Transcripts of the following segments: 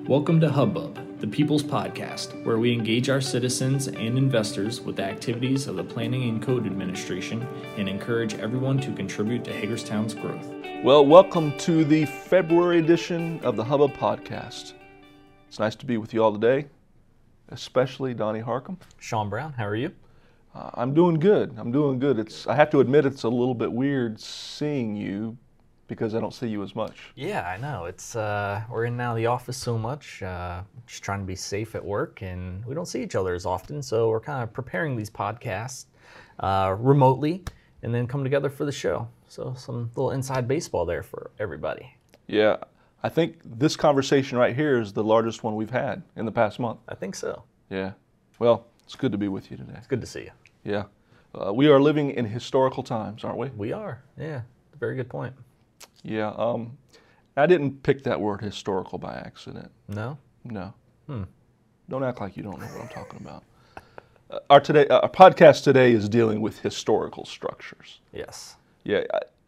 Welcome to Hubbub, the People's Podcast, where we engage our citizens and investors with the activities of the Planning and Code Administration and encourage everyone to contribute to Hagerstown's growth. Well, welcome to the February edition of the Hubbub Podcast. It's nice to be with you all today, especially Donnie Harcum. Sean Brown, how are you? I'm doing good. I have to admit it's a little bit weird seeing you because I don't see you as much. Yeah, I know. It's we're in now the office so much, just trying to be safe at work, and we don't see each other as often. So we're kind of preparing these podcasts remotely, and then come together for the show. So some little inside baseball there for everybody. Yeah, I think this conversation right here is the largest one we've had in the past month. I think so. Yeah. Well, it's good to be with you today. It's good to see you. Yeah. We are living in historical times, aren't we? We are. Yeah. Very good point. Yeah. I didn't pick that word historical by accident. No? No. Don't act like you don't know what I'm talking about. Our podcast today is dealing with historical structures. Yes. Yeah.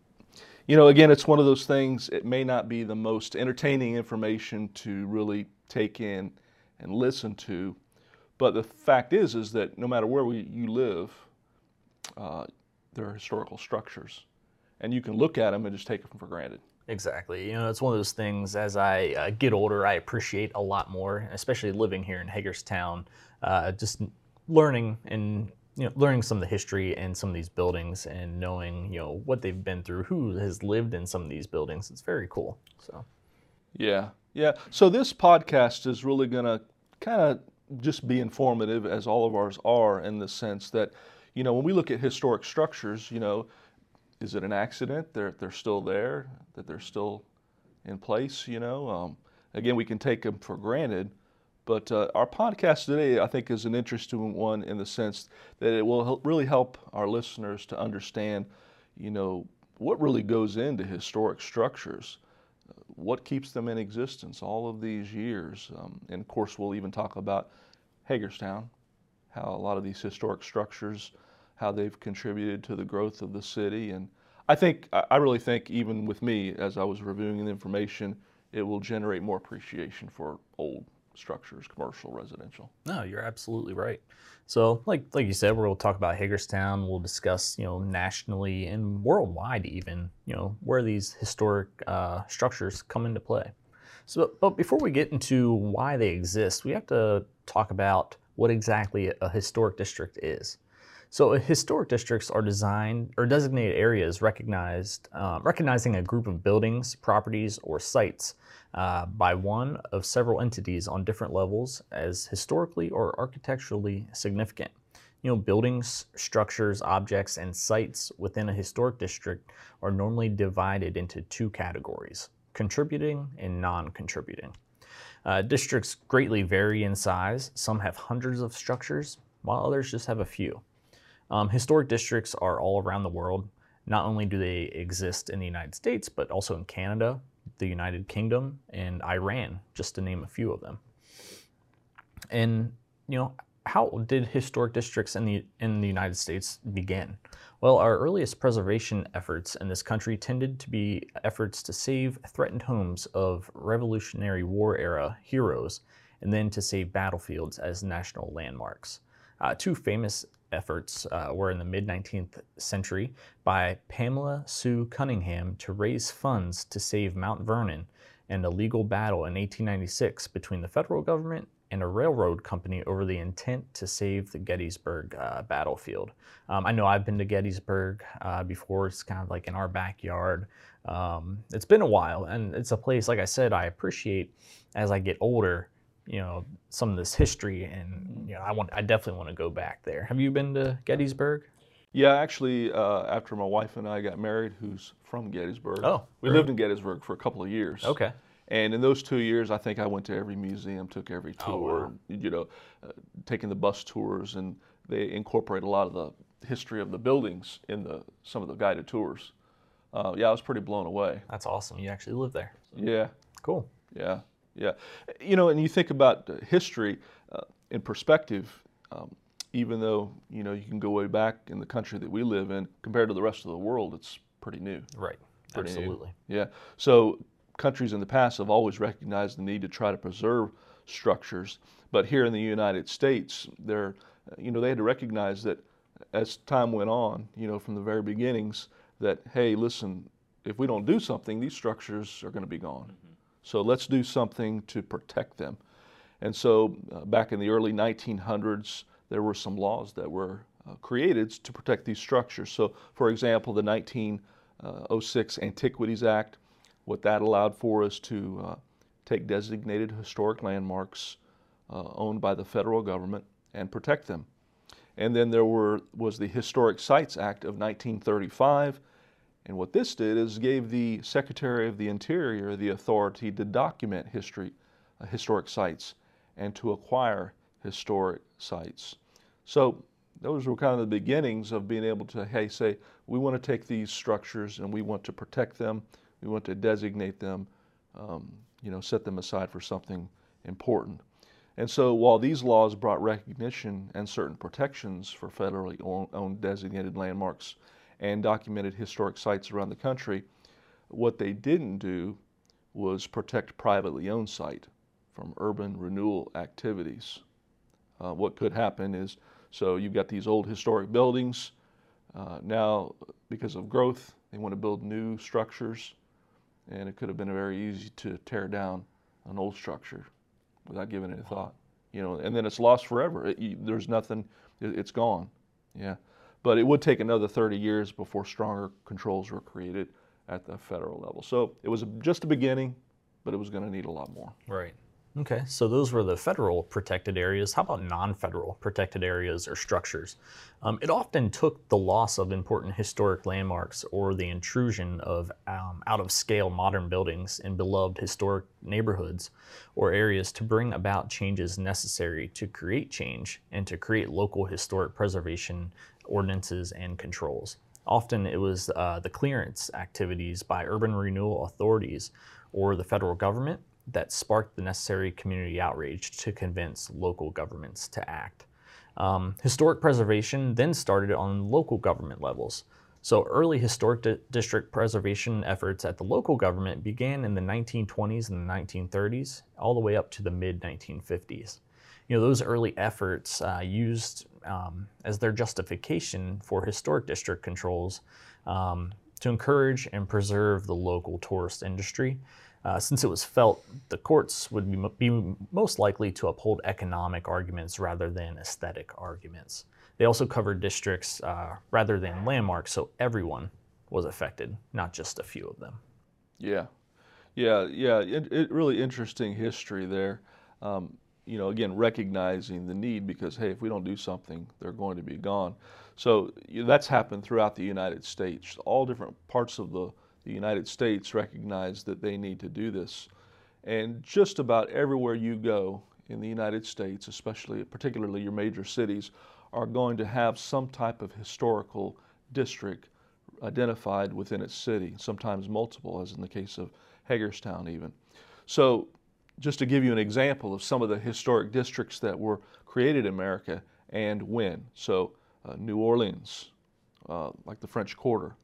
Again, it's one of those things, it may not be the most entertaining information to really take in and listen to, but the fact is that no matter where you live, there are historical structures, and you can look at them and just take them for granted. Exactly. It's one of those things, as I get older, I appreciate a lot more, especially living here in Hagerstown, just learning some of the history in some of these buildings and knowing, what they've been through, who has lived in some of these buildings. It's very cool. So. Yeah. So this podcast is really going to kind of just be informative, as all of ours are, in the sense that, when we look at historic structures, is it an accident they're still there, that they're still in place? Again, we can take them for granted, but our podcast today, I think, is an interesting one in the sense that it will really help our listeners to understand, what really goes into historic structures, what keeps them in existence all of these years. And of course, we'll even talk about Hagerstown, how a lot of these historic structures, how they've contributed to the growth of the city. And I really think, even with me, as I was reviewing the information, it will generate more appreciation for old structures, commercial, residential. No, you're absolutely right. So like you said, we'll talk about Hagerstown. We'll discuss, nationally and worldwide even, where these historic structures come into play. So, but before we get into why they exist, we have to talk about what exactly a historic district is. So historic districts are designed or designated areas recognizing a group of buildings, properties, or sites by one of several entities on different levels as historically or architecturally significant. Buildings, structures, objects, and sites within a historic district are normally divided into two categories: contributing and non-contributing. Districts greatly vary in size. Some have hundreds of structures, while others just have a few. Historic districts are all around the world. Not only do they exist in the United States, but also in Canada, the United Kingdom, and Iran, just to name a few of them. And, how did historic districts in the United States begin? Well, our earliest preservation efforts in this country tended to be efforts to save threatened homes of Revolutionary War era heroes, and then to save battlefields as national landmarks. Two famous efforts were in the mid-19th century by Pamela Sue Cunningham to raise funds to save Mount Vernon, and a legal battle in 1896 between the federal government and a railroad company over the intent to save the Gettysburg battlefield. I know I've been to Gettysburg before. It's kind of like in our backyard. It's been a while, and it's a place, like I said, I appreciate as I get older, some of this history, and I definitely want to go back there. Have you been to Gettysburg? Yeah, actually, after my wife and I got married, who's from Gettysburg, we great. lived in Gettysburg for a couple of years. Okay. And in those 2 years, I think I went to every museum, took every tour, wow. Taking the bus tours, and they incorporate a lot of the history of the buildings in some of the guided tours. I was pretty blown away. That's awesome. You actually live there. Yeah. Cool. Yeah. And you think about history in perspective, even though, you can go way back in the country that we live in, compared to the rest of the world, it's pretty new. Right. Pretty Absolutely. new. Yeah. So countries in the past have always recognized the need to try to preserve structures, but here in the United States, they had to recognize that as time went on, from the very beginnings, that, hey, listen, if we don't do something, these structures are going to be gone. So let's do something to protect them. And so back in the early 1900s, there were some laws that were created to protect these structures. So, for example, the 1906 Antiquities Act, what that allowed for is to take designated historic landmarks owned by the federal government and protect them. And then there was the Historic Sites Act of 1935, and what this did is gave the Secretary of the Interior the authority to document historic sites and to acquire historic sites. So those were kind of the beginnings of being able to, hey, say, we want to take these structures and we want to protect them, we want to designate them, set them aside for something important. And so while these laws brought recognition and certain protections for federally owned designated landmarks and documented historic sites around the country, what they didn't do was protect privately owned site from urban renewal activities. What could happen is, so you've got these old historic buildings, now because of growth, they want to build new structures, and it could have been very easy to tear down an old structure without giving it a thought, and then it's lost forever. There's nothing, it's gone, yeah. But it would take another 30 years before stronger controls were created at the federal level. So it was just a beginning, but it was going to need a lot more. Right. Okay, so those were the federal protected areas. How about non-federal protected areas or structures? It often took the loss of important historic landmarks or the intrusion of out-of-scale modern buildings in beloved historic neighborhoods or areas to bring about changes necessary to create change and to create local historic preservation ordinances and controls. Often it was the clearance activities by urban renewal authorities or the federal government that sparked the necessary community outrage to convince local governments to act. Historic preservation then started on local government levels. So early historic district preservation efforts at the local government began in the 1920s and the 1930s, all the way up to the mid-1950s. Those early efforts used as their justification for historic district controls to encourage and preserve the local tourist industry, since it was felt the courts would be most likely to uphold economic arguments rather than aesthetic arguments. They also covered districts rather than landmarks, so everyone was affected, not just a few of them. Yeah. It really interesting history there. Again, recognizing the need because, hey, if we don't do something, they're going to be gone. So that's happened throughout the United States. All different parts of the United States recognize that they need to do this. And just about everywhere you go in the United States, particularly your major cities, are going to have some type of historical district identified within its city, sometimes multiple, as in the case of Hagerstown even. So just to give you an example of some of the historic districts that were created in America and when. So New Orleans, like the French Quarter,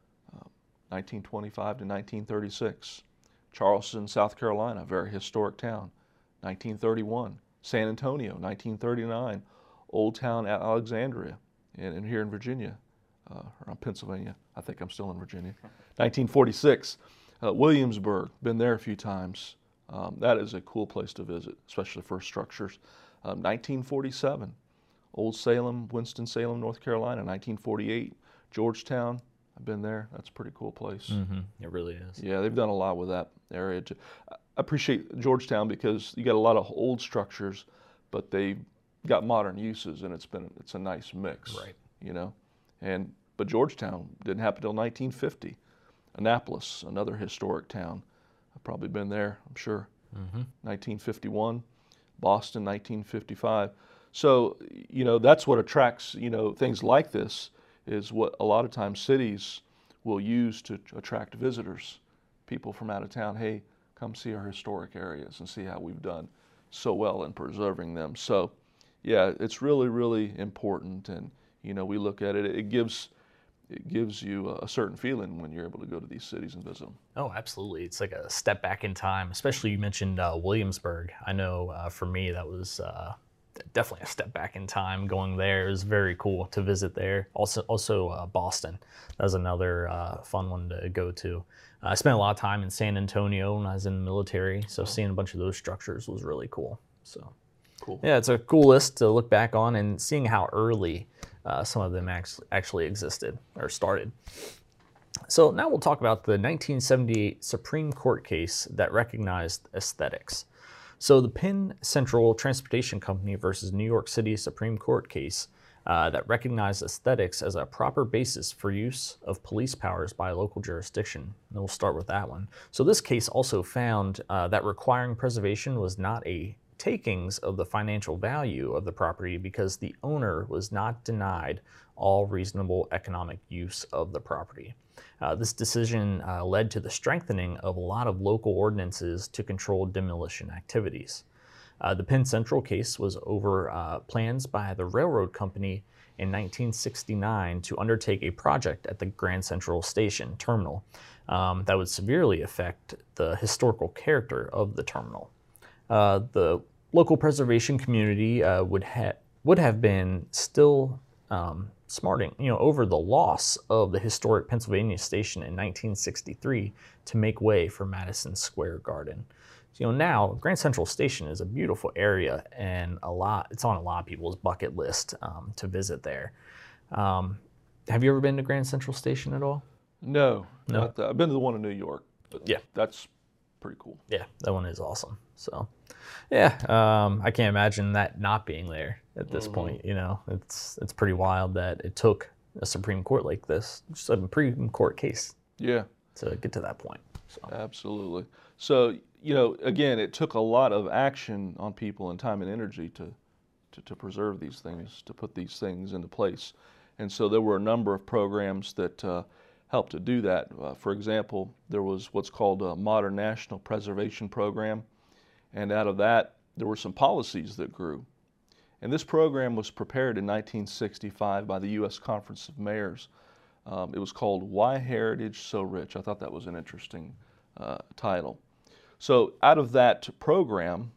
1925 to 1936. Charleston, South Carolina, a very historic town, 1931. San Antonio, 1939. Old Town Alexandria, and here in Virginia, around Pennsylvania. I think I'm still in Virginia. 1946. Williamsburg, been there a few times. That is a cool place to visit, especially for structures. 1947. Old Salem, Winston-Salem, North Carolina. 1948. Georgetown, I've been there. That's a pretty cool place. Mm-hmm. It really is. Yeah, they've done a lot with that area. I appreciate Georgetown because you got a lot of old structures, but they got modern uses, and it's a nice mix. Right. But Georgetown didn't happen until 1950. Annapolis, another historic town. I've probably been there, I'm sure. Mm-hmm. 1951. Boston, 1955. So, that's what attracts, things like this is what a lot of times cities will use to attract visitors, people from out of town. Hey, come see our historic areas and see how we've done so well in preserving them. So, yeah, it's really, really important. And, we look at it, it gives it gives you a certain feeling when you're able to go to these cities and visit them. Oh, absolutely. It's like a step back in time, especially you mentioned Williamsburg. I know for me that was definitely a step back in time going there. It was very cool to visit there. Also Boston. That was another fun one to go to. I spent a lot of time in San Antonio when I was in the military, so seeing a bunch of those structures was really cool. So cool. Yeah, it's a cool list to look back on and seeing how early some of them actually existed or started. So now we'll talk about the 1978 Supreme Court case that recognized aesthetics. So the Penn Central Transportation Company versus New York City Supreme Court case that recognized aesthetics as a proper basis for use of police powers by a local jurisdiction. And we'll start with that one. So this case also found that requiring preservation was not a takings of the financial value of the property because the owner was not denied all reasonable economic use of the property. This decision led to the strengthening of a lot of local ordinances to control demolition activities. The Penn Central case was over plans by the railroad company in 1969 to undertake a project at the Grand Central Station terminal that would severely affect the historical character of the terminal. The local preservation community would have been still smarting, over the loss of the historic Pennsylvania Station in 1963 to make way for Madison Square Garden. So, now Grand Central Station is a beautiful area and it's on a lot of people's bucket list to visit there. Have you ever been to Grand Central Station at all? No. I've been to the one in New York. Yeah. That's pretty cool. Yeah, that one is awesome. So, yeah, I can't imagine that not being there at this point. It's pretty wild that it took a Supreme Court like this, just a Supreme Court case, to get to that point. So. Absolutely. So, again, it took a lot of action on people and time and energy to preserve these things, to put these things into place. And so there were a number of programs that helped to do that. For example, there was what's called a Modern National Preservation Program. And out of that, there were some policies that grew. And this program was prepared in 1965 by the U.S. Conference of Mayors. It was called Why Heritage So Rich? I thought that was an interesting title. So out of that program,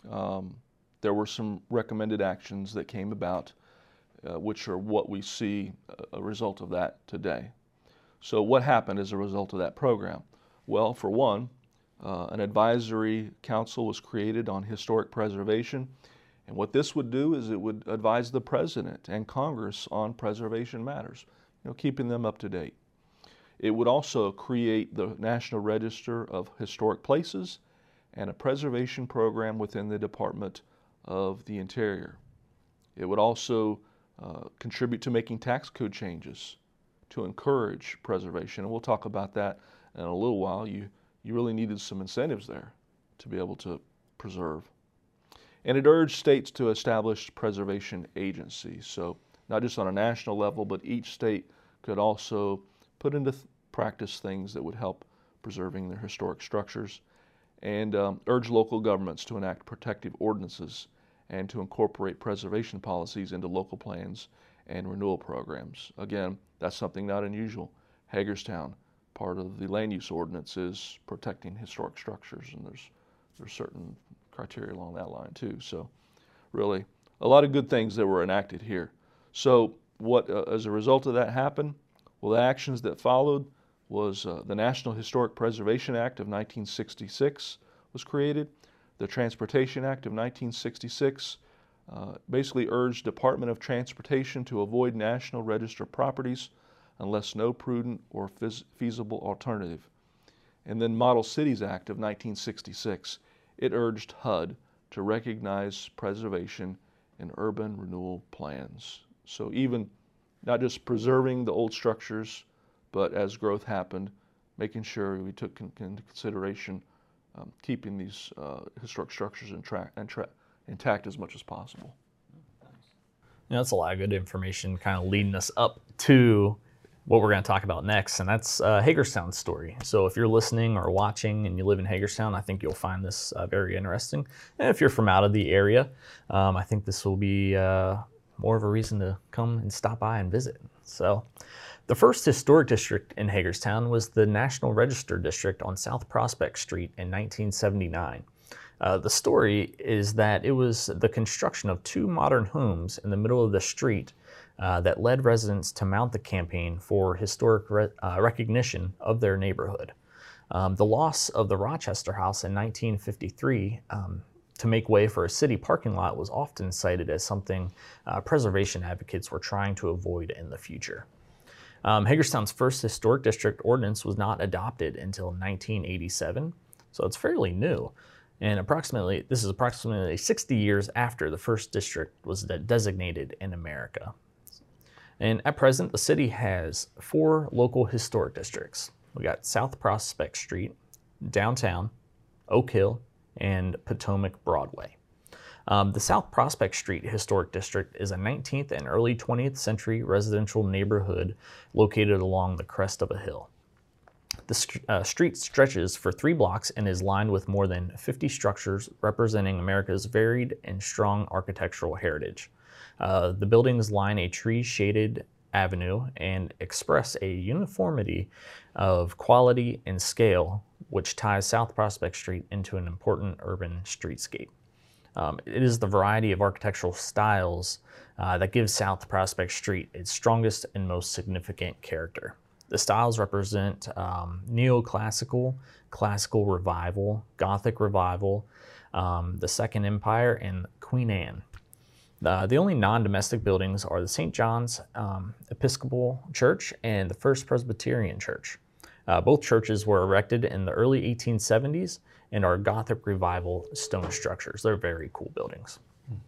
there were some recommended actions that came about, which are what we see a result of that today. So what happened as a result of that program? Well, for one, an advisory council was created on historic preservation. And what this would do is it would advise the President and Congress on preservation matters, keeping them up to date. It would also create the National Register of Historic Places and a preservation program within the Department of the Interior. It would also contribute to making tax code changes to encourage preservation. And we'll talk about that in a little while. You really needed some incentives there to be able to preserve. And it urged states to establish preservation agencies. So not just on a national level, but each state could also put into practice things that would help preserving their historic structures, and urge local governments to enact protective ordinances and to incorporate preservation policies into local plans and renewal programs. Again, that's something not unusual. Hagerstown, part of the land use ordinance is protecting historic structures, and there's certain criteria along that line too. So really a lot of good things that were enacted here. So what as a result of that happened? Well, the actions that followed was the National Historic Preservation Act of 1966 was created. The Transportation Act of 1966 basically urged Department of Transportation to avoid National Register properties unless no prudent or feasible alternative. And then Model Cities Act of 1966, it urged HUD to recognize preservation in urban renewal plans. So even not just preserving the old structures, but as growth happened, making sure we took into consideration keeping these historic structures intact as much as possible. That's a lot of good information kind of leading us up to what we're going to talk about next, and that's Hagerstown's story. So if you're listening or watching and you live in Hagerstown, I think you'll find this very interesting. And if you're from out of the area, I think this will be more of a reason to come and stop by and visit. So The first historic district in Hagerstown was the National Register District on South Prospect Street in 1979. The story is that it was the construction of two modern homes in the middle of the street that led residents to mount the campaign for historic recognition of their neighborhood. The loss of the Rochester House in 1953 to make way for a city parking lot was often cited as something preservation advocates were trying to avoid in the future. Hagerstown's first historic district ordinance was not adopted until 1987, so it's fairly new. And this is approximately 60 years after the first district was designated in America. And at present, the city has 4 local historic districts. We got South Prospect Street, Downtown, Oak Hill, and Potomac Broadway. The South Prospect Street Historic District is a 19th and early 20th century residential neighborhood located along the crest of a hill. The street stretches for 3 blocks and is lined with more than 50 structures representing America's varied and strong architectural heritage. The buildings line a tree-shaded avenue and express a uniformity of quality and scale which ties South Prospect Street into an important urban streetscape. It is the variety of architectural styles that gives South Prospect Street its strongest and most significant character. The styles represent neoclassical, classical revival, Gothic revival, the Second Empire, and Queen Anne. The only non-domestic buildings are the St. John's Episcopal Church and the First Presbyterian Church. Both churches were erected in the early 1870s and are Gothic revival stone structures. They're very cool buildings.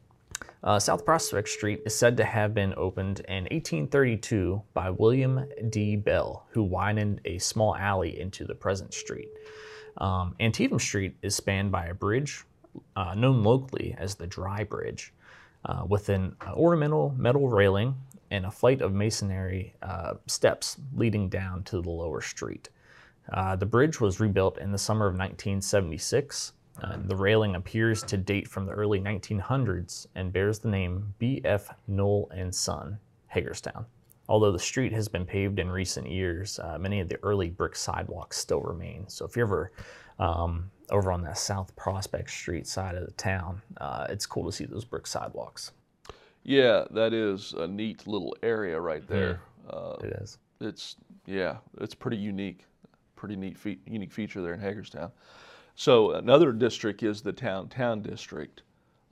South Prospect Street is said to have been opened in 1832 by William D. Bell, who widened a small alley into the present street. Antietam Street is spanned by a bridge known locally as the Dry Bridge, with an ornamental metal railing and a flight of masonry steps leading down to the lower street. The bridge was rebuilt in the summer of 1976. The railing appears to date from the early 1900s and bears the name B.F. Knoll and Son, Hagerstown. Although the street has been paved in recent years, many of the early brick sidewalks still remain. So if you're ever over on that South Prospect Street side of the town, it's cool to see those brick sidewalks. Yeah, that is a neat little area right there. It is. It's pretty unique. Pretty neat, unique feature there in Hagerstown. So another district is the downtown district.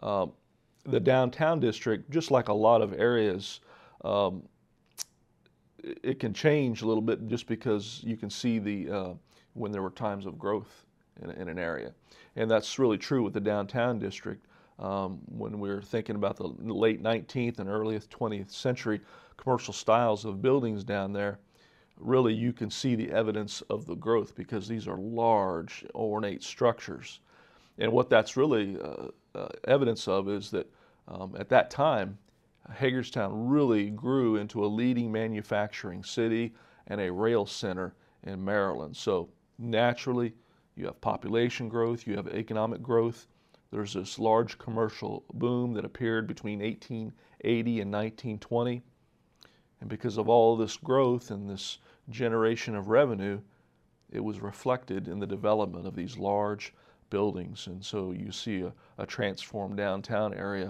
The downtown district, just like a lot of areas, it can change a little bit just because you can see when there were times of growth in an area. And that's really true with the downtown district. When we're thinking about the late 19th and early 20th century commercial styles of buildings down there, really you can see the evidence of the growth because these are large, ornate structures. And what that's really evidence of is that at that time, Hagerstown really grew into a leading manufacturing city and a rail center in Maryland. So naturally, you have population growth, you have economic growth. There's this large commercial boom that appeared between 1880 and 1920. And because of all this growth and this generation of revenue, it was reflected in the development of these large buildings. And so you see a transformed downtown area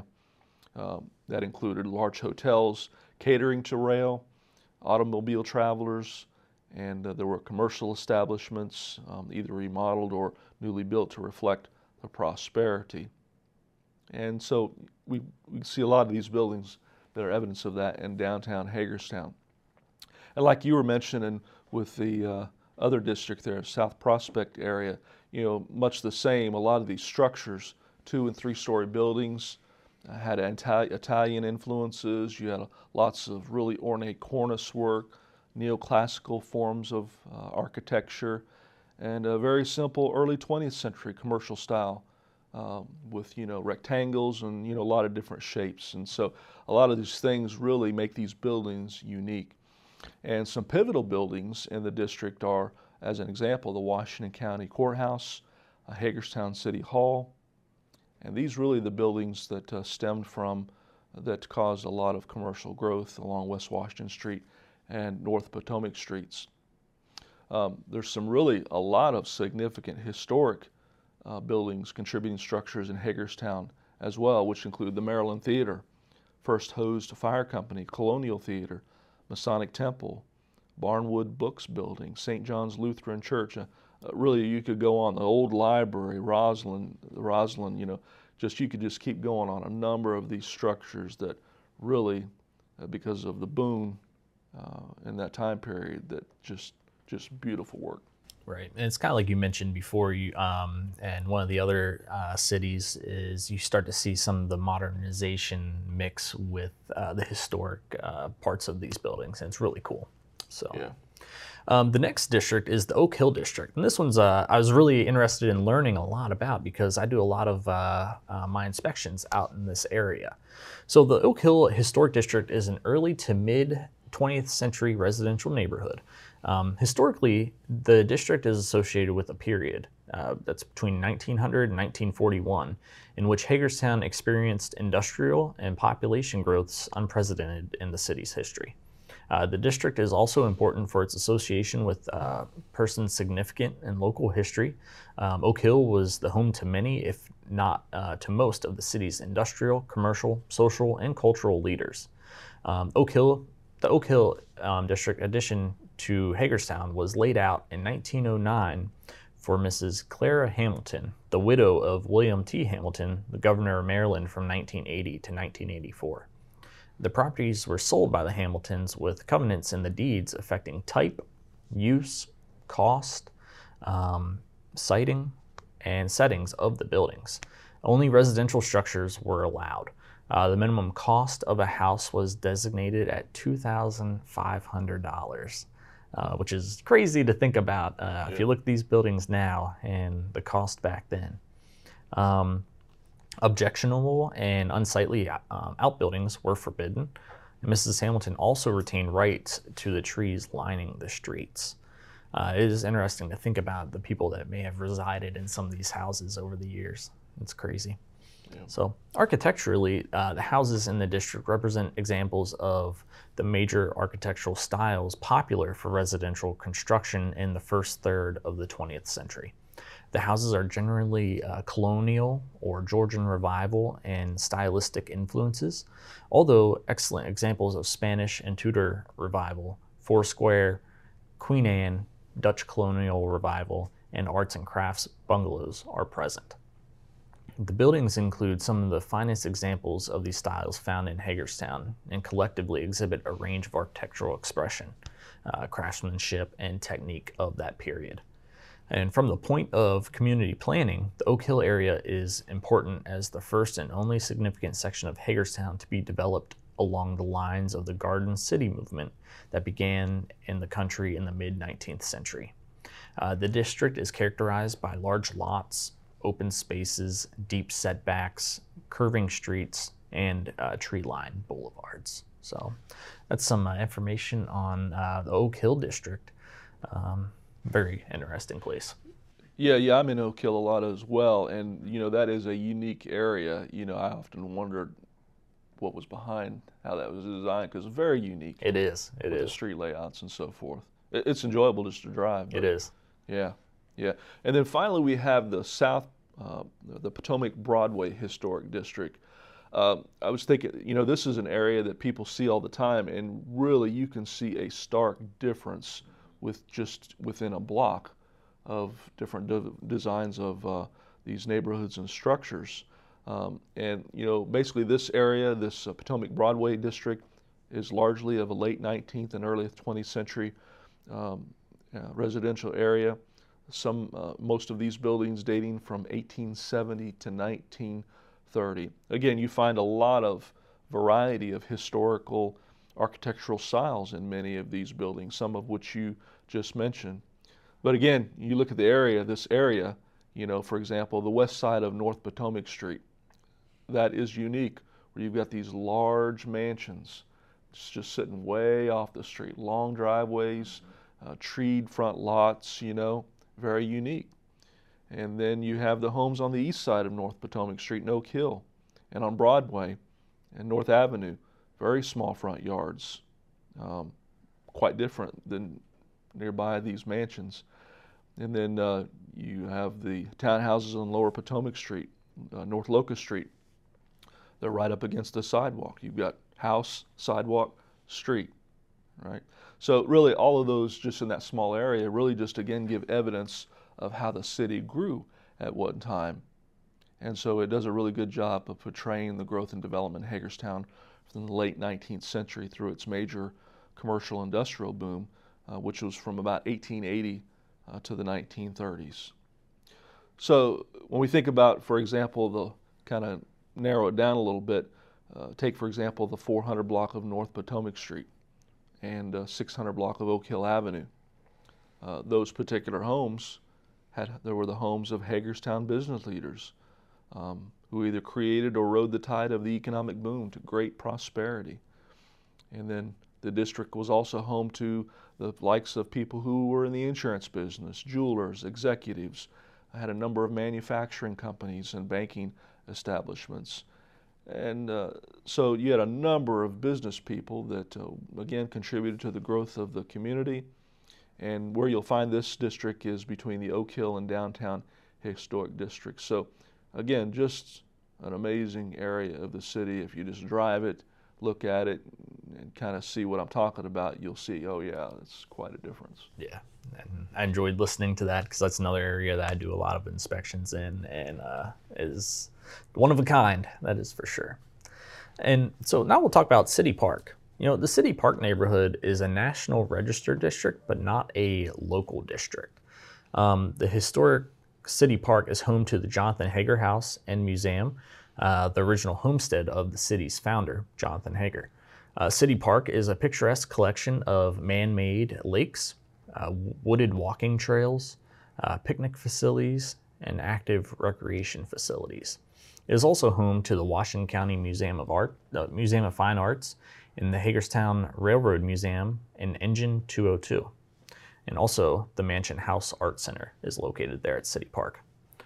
that included large hotels catering to rail, automobile travelers, and there were commercial establishments either remodeled or newly built to reflect the prosperity. And so we see a lot of these buildings that are evidence of that in downtown Hagerstown. And like you were mentioning with the other district there, South Prospect area, much the same. A lot of these structures, 2- and 3-story buildings, had Italian influences. You had lots of really ornate cornice work, neoclassical forms of architecture, and a very simple early 20th century commercial style with rectangles and a lot of different shapes. And so a lot of these things really make these buildings unique. And some pivotal buildings in the district are, as an example, the Washington County Courthouse, Hagerstown City Hall, and these really the buildings that stemmed from, that caused a lot of commercial growth along West Washington Street and North Potomac Streets. There's a lot of significant historic buildings, contributing structures in Hagerstown as well, which include the Maryland Theater, First Hose Fire Company, Colonial Theater, Masonic Temple, Barnwood Books Building, St. John's Lutheran Church. Really, you could go on, the old library, Roslyn, you could just keep going on a number of these structures that really, because of the boom in that time period, that just beautiful work. Right, and it's kind of like you mentioned before. And one of the other cities is you start to see some of the modernization mix with the historic parts of these buildings, and it's really cool. So, yeah. The next district is the Oak Hill district, and this one's I was really interested in learning a lot about because I do a lot of my inspections out in this area. So the Oak Hill Historic District is an early to mid 20th century residential neighborhood. Historically, the district is associated with a period that's between 1900 and 1941, in which Hagerstown experienced industrial and population growths unprecedented in the city's history. The district is also important for its association with persons significant in local history. Oak Hill was the home to many, if not to most, of the city's industrial, commercial, social, and cultural leaders. The Oak Hill district addition to Hagerstown was laid out in 1909 for Mrs. Clara Hamilton, the widow of William T. Hamilton, the governor of Maryland from 1980 to 1984. The properties were sold by the Hamiltons with covenants in the deeds affecting type, use, cost, siting, and settings of the buildings. Only residential structures were allowed. The minimum cost of a house was designated at $2,500, which is crazy to think about if you look at these buildings now and the cost back then. Objectionable and unsightly outbuildings were forbidden. And Mrs. Hamilton also retained rights to the trees lining the streets. It is interesting to think about the people that may have resided in some of these houses over the years. It's crazy. Yeah. So architecturally, the houses in the district represent examples of the major architectural styles popular for residential construction in the first third of the 20th century. The houses are generally colonial or Georgian revival and stylistic influences, although excellent examples of Spanish and Tudor revival, Foursquare, Queen Anne, Dutch colonial revival, and arts and crafts bungalows are present. The buildings include some of the finest examples of these styles found in Hagerstown and collectively exhibit a range of architectural expression, craftsmanship, and technique of that period. And from the point of community planning, the Oak Hill area is important as the first and only significant section of Hagerstown to be developed along the lines of the Garden City movement that began in the country in the mid-19th century. The district is characterized by large lots, open spaces, deep setbacks, curving streets, and tree-lined boulevards. So that's some information on the Oak Hill district. Very interesting place. Yeah, I'm in Oak Hill a lot as well, and that is a unique area. I often wondered what was behind how that was designed because it's very unique. It is. The street layouts and so forth. It's enjoyable just to drive. It is. Yeah. And then finally we have the the Potomac Broadway Historic District. I was thinking, this is an area that people see all the time, and really you can see a stark difference with just within a block of different designs of these neighborhoods and structures. And basically this area, this Potomac Broadway district, is largely of a late 19th and early 20th century residential area. Most of these buildings dating from 1870 to 1930. Again, you find a lot of variety of historical architectural styles in many of these buildings, some of which you just mentioned. But again, you look at this area, for example, the west side of North Potomac Street, that is unique, where you've got these large mansions just sitting way off the street, long driveways, treed front lots, very unique. And then you have the homes on the east side of North Potomac Street in Oak Hill and on Broadway and North Avenue, very small front yards, quite different than nearby these mansions. And then you have the townhouses on Lower Potomac Street, North Locust Street. They're right up against the sidewalk. You've got house, sidewalk, street, right? So really all of those just in that small area really just again give evidence of how the city grew at one time. And so it does a really good job of portraying the growth and development in Hagerstown from the late 19th century through its major commercial industrial boom, which was from about 1880 to the 1930s. So when we think about, for example, the kind of narrow it down a little bit, take for example the 400 block of North Potomac Street and 600 block of Oak Hill Avenue. Those particular homes there were the homes of Hagerstown business leaders who either created or rode the tide of the economic boom to great prosperity. And then the district was also home to the likes of people who were in the insurance business, jewelers, executives. I had a number of manufacturing companies and banking establishments. And so you had a number of business people that, again, contributed to the growth of the community. And where you'll find this district is between the Oak Hill and downtown historic districts. So again, just an amazing area of the city. If you just drive it, look at it, and kind of see what I'm talking about, you'll see, oh yeah, it's quite a difference. Yeah, and I enjoyed listening to that because that's another area that I do a lot of inspections in, and is one of a kind, that is for sure. And so now we'll talk about City Park. You know, the City Park neighborhood is a National Register district, but not a local district. The historic City Park is home to the Jonathan Hager House and Museum, the original homestead of the city's founder, Jonathan Hager. City Park is a picturesque collection of man-made lakes, wooded walking trails, picnic facilities, and active recreation facilities. It is also home to the Washington County Museum of Fine Arts, and the Hagerstown Railroad Museum and Engine 202. And also the Mansion House Art Center is located there at City Park.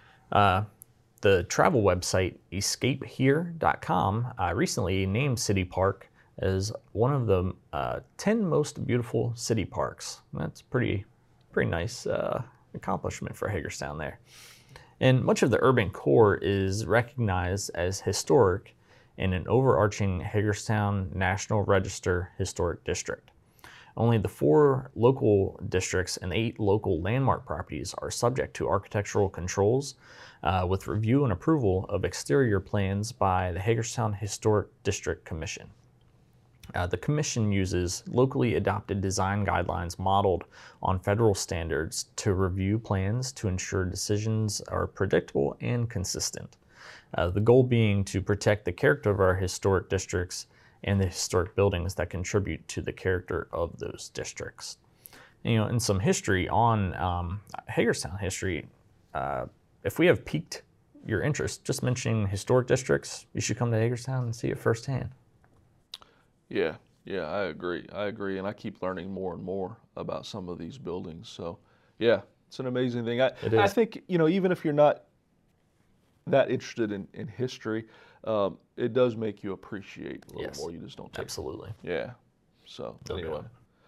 The travel website escapehere.com recently named City Park as one of the 10 most beautiful city parks. That's pretty nice accomplishment for Hagerstown there. And much of the urban core is recognized as historic in an overarching Hagerstown National Register Historic District. Only the 4 local districts and 8 local landmark properties are subject to architectural controls with review and approval of exterior plans by the Hagerstown Historic District Commission. The commission uses locally adopted design guidelines modeled on federal standards to review plans to ensure decisions are predictable and consistent. The goal being to protect the character of our historic districts and the historic buildings that contribute to the character of those districts. And, you know, in some history on Hagerstown history, if we have piqued your interest, just mentioning historic districts, you should come to Hagerstown and see it firsthand. Yeah, I agree, and I keep learning more and more about some of these buildings. So, yeah, it's an amazing thing. I think, you know, even if you're not that interested in history, it does make you appreciate a little more. You just don't take absolutely. Yeah. So Okay. anyway,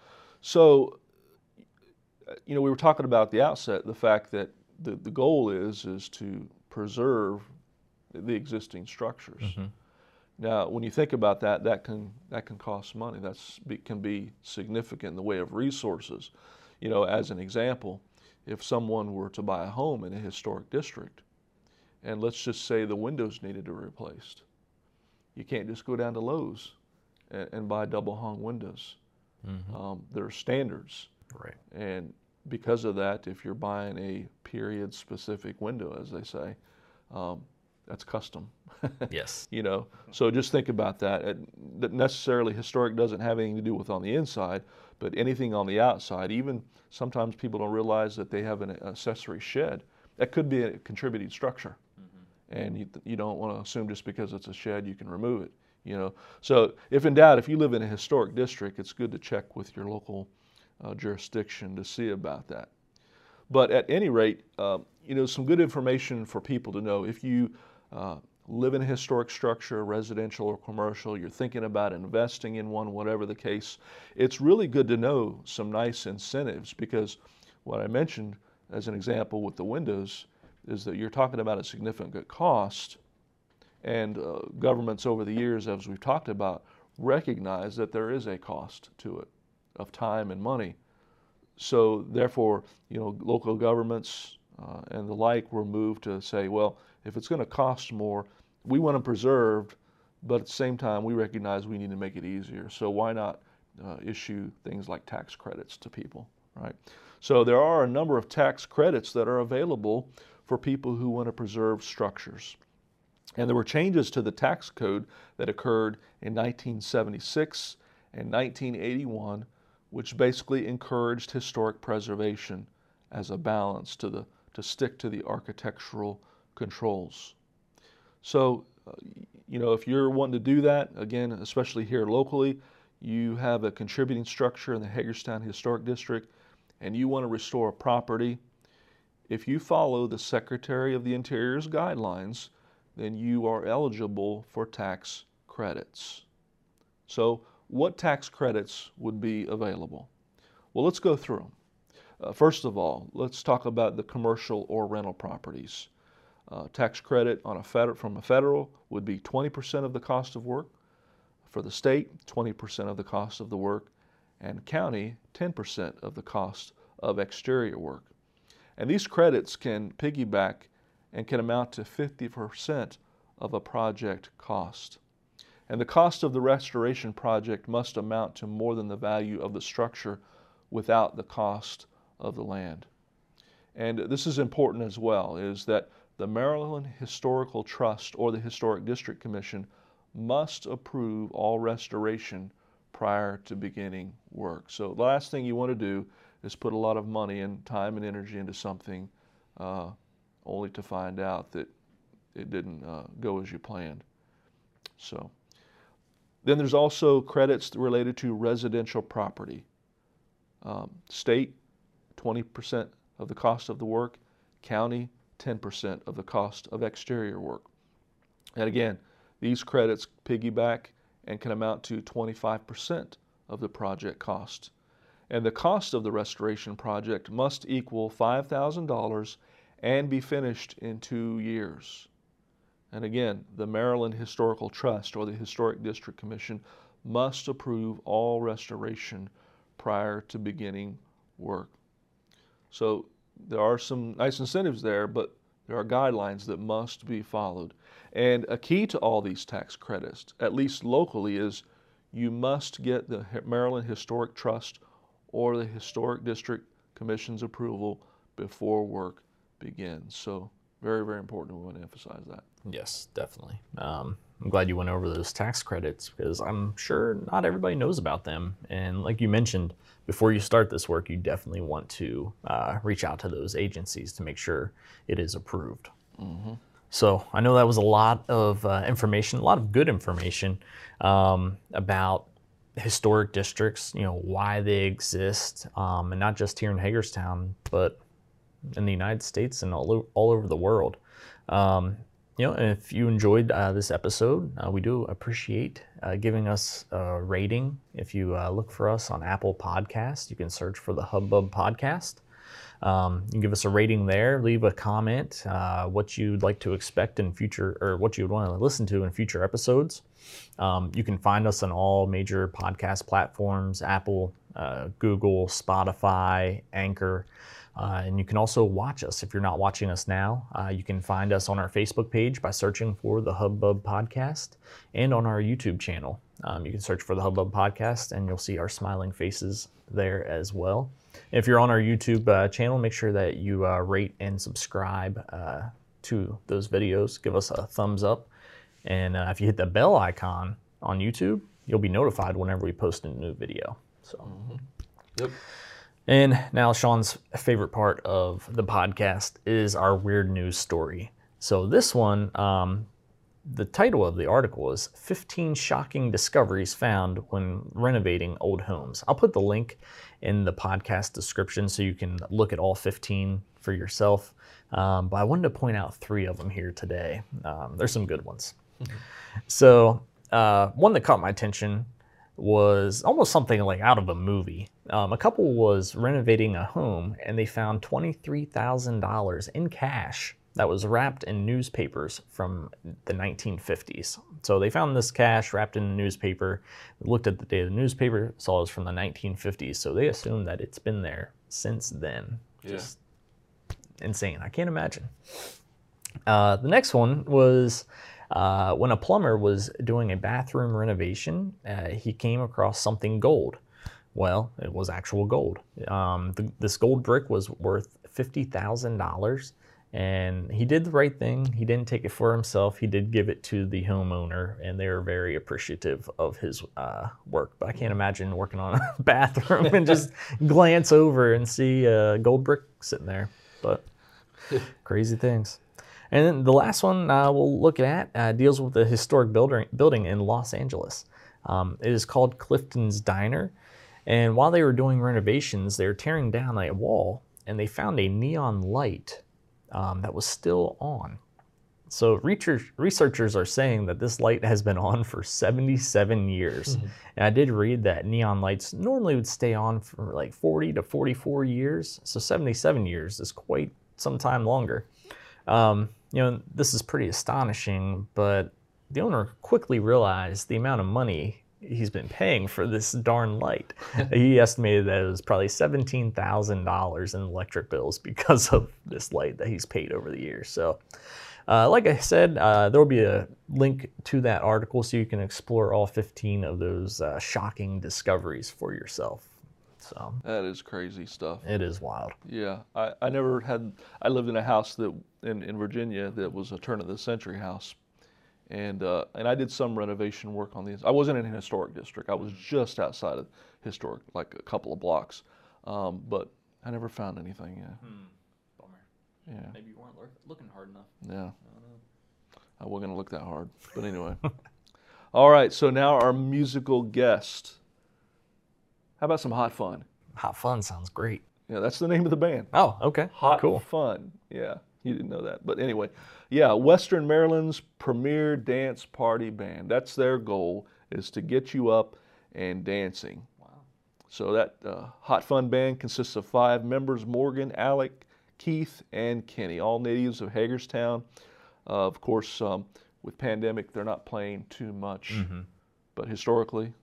so you know, we were talking about at the outset the fact that the goal is to preserve the existing structures. Mm-hmm. Now, when you think about that, that can cost money. Can be significant in the way of resources. You know, as an example, if someone were to buy a home in a historic district, and let's just say the windows needed to be replaced, you can't just go down to Lowe's and buy double hung windows. Mm-hmm. There are standards, right? And because of that, if you're buying a period-specific window, as they say, that's custom. Yes. You know, so just think about that. That necessarily historic doesn't have anything to do with on the inside, but anything on the outside. Even sometimes people don't realize that they have an accessory shed. That could be a contributing structure. Mm-hmm. And you don't want to assume just because it's a shed you can remove it. You know, so if in doubt, if you live in a historic district, it's good to check with your local jurisdiction to see about that. But at any rate, you know, some good information for people to know. If you live in a historic structure, residential or commercial, you're thinking about investing in one, whatever the case, it's really good to know some nice incentives, because what I mentioned as an example with the windows is that you're talking about a significant cost, and governments over the years, as we've talked about, recognize that there is a cost to it of time and money. So therefore, local governments and the like were moved to say, well, if it's going to cost more, we want them preserved, but at the same time, we recognize we need to make it easier. So why not issue things like tax credits to people, right? So there are a number of tax credits that are available for people who want to preserve structures. And there were changes to the tax code that occurred in 1976 and 1981, which basically encouraged historic preservation as a balance to stick to the architectural controls. So, if you're wanting to do that, again, especially here locally, you have a contributing structure in the Hagerstown Historic District, and you want to restore a property, if you follow the Secretary of the Interior's guidelines, then you are eligible for tax credits. So what tax credits would be available? Well, let's go through them. First of all, let's talk about the commercial or rental properties. Tax credit from a federal would be 20% of the cost of work. For the state, 20% of the cost of the work, and county, 10% of the cost of exterior work. And these credits can piggyback and can amount to 50% of a project cost. And the cost of the restoration project must amount to more than the value of the structure without the cost of the land. And this is important as well, is that the Maryland Historical Trust or the Historic District Commission must approve all restoration prior to beginning work. So the last thing you want to do is put a lot of money and time and energy into something only to find out that it didn't go as you planned. So then there's also credits related to residential property. State, 20% of the cost of the work. County, 10% of the cost of exterior work. And again, these credits piggyback and can amount to 25% of the project cost. And the cost of the restoration project must equal $5,000 and be finished in 2 years. And again, the Maryland Historical Trust or the Historic District Commission must approve all restoration prior to beginning work. So there are some nice incentives there, but there are guidelines that must be followed. And a key to all these tax credits, at least locally, is you must get the Maryland Historic Trust or the Historic District Commission's approval before work begins. So very, very important. We want to emphasize that. Yes, definitely. I'm glad you went over those tax credits because I'm sure not everybody knows about them. And like you mentioned, before you start this work, you definitely want to reach out to those agencies to make sure it is approved. Mm-hmm. So I know that was a lot of information, a lot of good information about historic districts, why they exist, and not just here in Hagerstown, but in the United States and all over the world. And if you enjoyed this episode, we do appreciate giving us a rating. If you look for us on Apple Podcasts, you can search for the Hubbub Podcast. You can give us a rating there, leave a comment, what you'd like to expect in future, or what you would want to listen to in future episodes. You can find us on all major podcast platforms, Apple, Google, Spotify, Anchor. And you can also watch us. If you're not watching us now, you can find us on our Facebook page by searching for the Hubbub Podcast, and on our YouTube channel. You can search for the Hubbub Podcast and you'll see our smiling faces there as well. If you're on our YouTube channel, make sure that you rate and subscribe to those videos. Give us a thumbs up. And if you hit the bell icon on YouTube, you'll be notified whenever we post a new video. So, Yep. And now Sean's favorite part of the podcast is our weird news story. So this one, the title of the article is 15 Shocking Discoveries Found When Renovating Old Homes. I'll put the link in the podcast description so you can look at all 15 for yourself. But I wanted to point out 3 of them here today. There's some good ones. So one that caught my attention was almost something like out of a movie. A couple was renovating a home and they found $23,000 in cash that was wrapped in newspapers from the 1950s. So they found this cash wrapped in a newspaper, looked at the date of the newspaper, saw it was from the 1950s. So they assumed that it's been there since then. Just insane. I can't imagine. The next one was when a plumber was doing a bathroom renovation, he came across something gold. Well, it was actual gold. This gold brick was worth $50,000. And he did the right thing. He didn't take it for himself. He did give it to the homeowner, and they were very appreciative of his work. But I can't imagine working on a bathroom and just glance over and see a gold brick sitting there. But crazy things. And then the last one we'll look at deals with a historic building in Los Angeles. It is called Clifton's Diner. And while they were doing renovations, they were tearing down a wall, and they found a neon light that was still on. So researchers are saying that this light has been on for 77 years. Mm-hmm. And I did read that neon lights normally would stay on for like 40 to 44 years. So 77 years is quite some time longer. This is pretty astonishing, but the owner quickly realized the amount of money he's been paying for this darn light. He estimated that it was probably $17,000 in electric bills because of this light that he's paid over the years. So like I said, there will be a link to that article so you can explore all 15 of those shocking discoveries for yourself. So that is crazy stuff. It is wild. Yeah, I lived in a house that in Virginia that was a turn of the century house. And I did some renovation work on these. I wasn't in a historic district. I was just outside of historic, like a couple of blocks. But I never found anything. Yeah. Bummer. Yeah. Maybe you weren't looking hard enough. Yeah. I don't know. I wasn't gonna look that hard. But anyway. All right. So now our musical guest. How about some Hot Fun? Hot Fun sounds great. Yeah, that's the name of the band. Oh, okay. Hot Cool. Fun. Yeah. You didn't know that. But anyway, yeah, Western Maryland's premier dance party band. That's their goal, is to get you up and dancing. Wow. So that Hot Fun band consists of 5 members: Morgan, Alec, Keith, and Kenny, all natives of Hagerstown. Of course, with pandemic, they're not playing too much. Mm-hmm. But historically,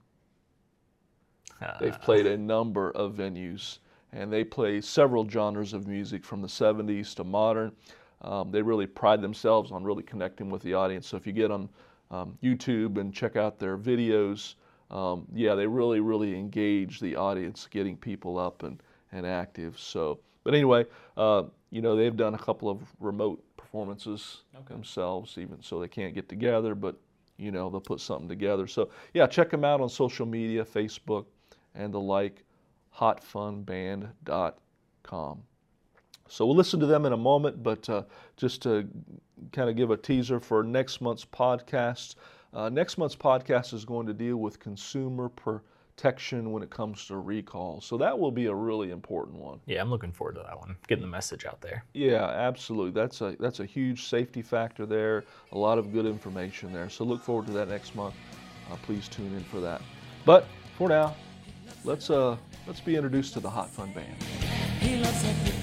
they've played a number of venues. And they play several genres of music from the 70s to modern. They really pride themselves on really connecting with the audience. So if you get on YouTube and check out their videos, they really, really engage the audience, getting people up and active. So, but anyway, they've done a couple of remote performances themselves, even so they can't get together, but they'll put something together. So yeah, check them out on social media, Facebook and the like. hotfunband.com. So we'll listen to them in a moment, but just to kind of give a teaser for next month's podcast. Next month's podcast is going to deal with consumer protection when it comes to recalls. So that will be a really important one. Yeah, I'm looking forward to that one, getting the message out there. Yeah, absolutely. That's a huge safety factor there, a lot of good information there. So look forward to that next month. Please tune in for that. But for now, let's be introduced to the Hot Fun Band. He loves everything.